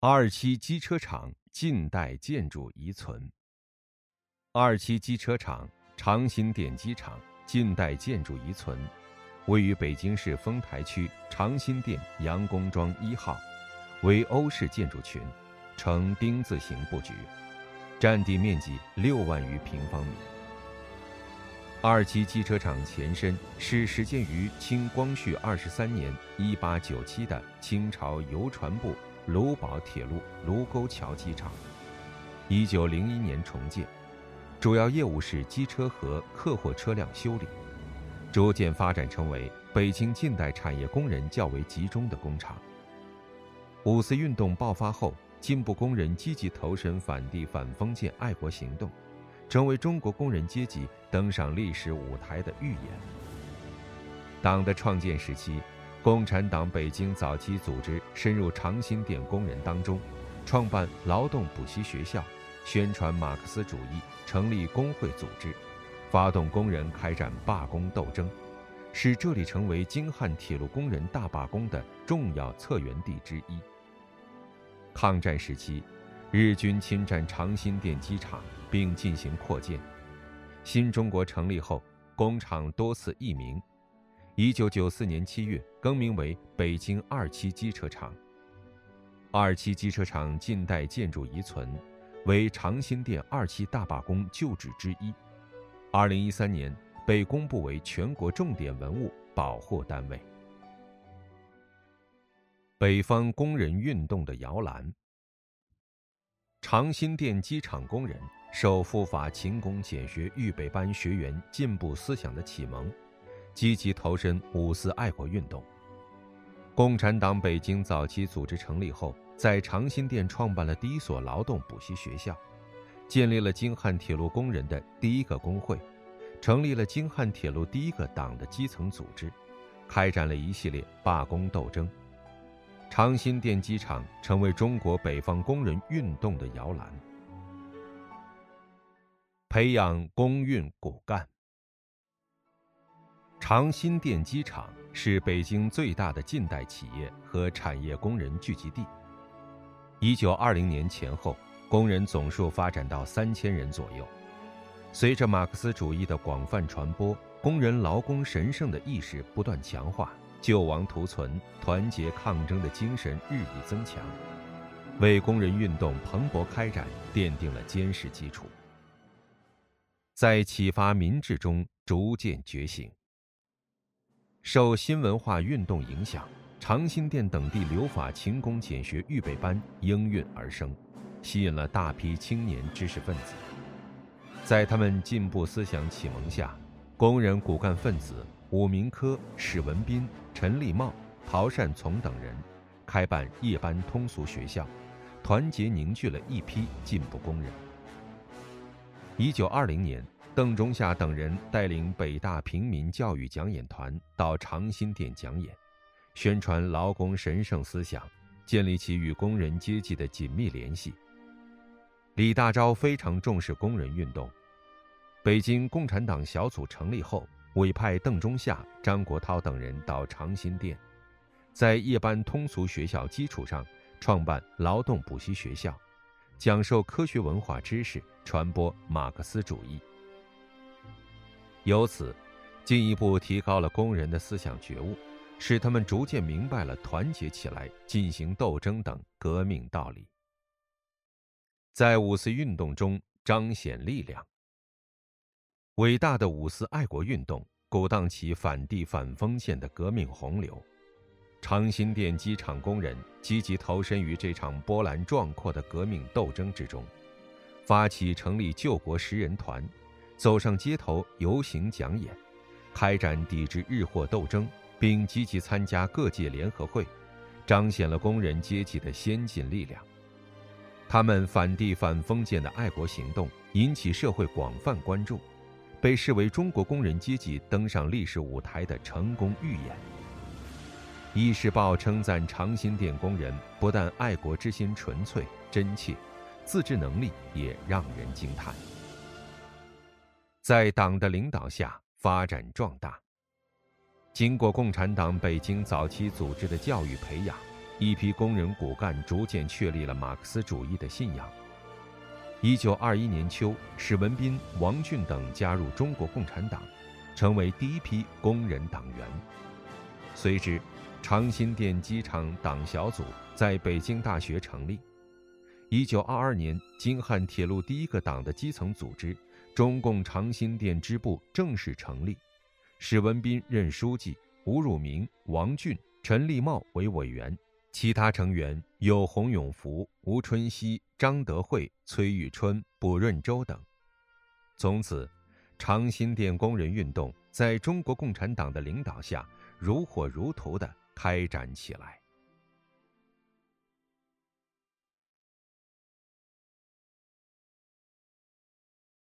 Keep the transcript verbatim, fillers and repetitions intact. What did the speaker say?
二期机车厂近代建筑遗存。二期机车厂长辛店机厂近代建筑遗存，位于北京市丰台区长辛店杨公庄一号，为欧式建筑群，呈丁字形布局，占地面积六万余平方米。二期机车厂前身是始建于清光绪二十三年（一八九七）的清朝邮传部卢宝铁路卢沟桥机场，一九零一年重建，主要业务是机车和客货车辆修理，逐渐发展成为北京近代产业工人较为集中的工厂。五四运动爆发后，进步工人积极投身反帝反封建爱国行动，成为中国工人阶级登上历史舞台的预演。党的创建时期，共产党北京早期组织深入长辛店工人当中，创办劳动补习学校，宣传马克思主义，成立工会组织，发动工人开展罢工斗争，使这里成为京汉铁路工人大罢工的重要策源地之一。抗战时期，日军侵占长辛店机场并进行扩建，新中国成立后，工厂多次易名，一九九四年七月更名为北京二期机车厂。二期机车厂近代建筑遗存，为长辛店二期大罢工旧址之一，二零一三年被公布为全国重点文物保护单位。北方工人运动的摇篮。长辛店机厂工人受赴法勤工俭学预备班学员进步思想的启蒙，积极投身五四爱国运动。共产党北京早期组织成立后，在长辛店创办了第一所劳动补习学校，建立了京汉铁路工人的第一个工会，成立了京汉铁路第一个党的基层组织，开展了一系列罢工斗争。长辛店机厂成为中国北方工人运动的摇篮。培养工运骨干。长辛店机厂是北京最大的近代企业和产业工人聚集地。一九二零年前后，工人总数发展到三千人左右。随着马克思主义的广泛传播，工人劳工神圣的意识不断强化，救亡图存、团结抗争的精神日益增强，为工人运动蓬勃开展奠定了坚实基础。在启发民智中逐渐觉醒。受新文化运动影响，长辛店等地留法勤工俭学预备班应运而生，吸引了大批青年知识分子。在他们进步思想启蒙下，工人骨干分子伍明珂、史文彬、陈立茂、陶善从等人开办夜班通俗学校，团结凝聚了一批进步工人。一九二零年，邓中夏等人带领北大平民教育讲演团到长辛店讲演，宣传劳工神圣思想，建立起与工人阶级的紧密联系。李大钊非常重视工人运动，北京共产党小组成立后，委派邓中夏、张国焘等人到长辛店，在夜班通俗学校基础上创办劳动补习学校，讲授科学文化知识，传播马克思主义。由此，进一步提高了工人的思想觉悟，使他们逐渐明白了团结起来进行斗争等革命道理，在五四运动中彰显力量。伟大的五四爱国运动鼓荡起反帝反封建的革命洪流，长辛店机厂工人积极投身于这场波澜壮阔的革命斗争之中，发起成立救国十人团，走上街头游行讲演，开展抵制日货斗争，并积极参加各界联合会，彰显了工人阶级的先进力量。他们反帝反封建的爱国行动引起社会广泛关注，被视为中国工人阶级登上历史舞台的成功预演。《医师报》称赞长辛店工人不但爱国之心纯粹真切，自制能力也让人惊叹。在党的领导下发展壮大。经过共产党北京早期组织的教育培养， 一批工人骨干逐渐确立了马克思主义的信仰。一九二一年秋，史文彬、王俊等加入中国共产党，成为第一批工人党员。随之，长辛店机场党小组在北京大学成立。一九二二年，京汉铁路第一个党的基层组织中共长辛店支部正式成立，史文彬任书记，吴汝明、王俊、陈立茂为委员，其他成员有洪永福、吴春熙、张德惠、崔玉春、卜润洲等。从此，长辛店工人运动在中国共产党的领导下如火如荼地开展起来。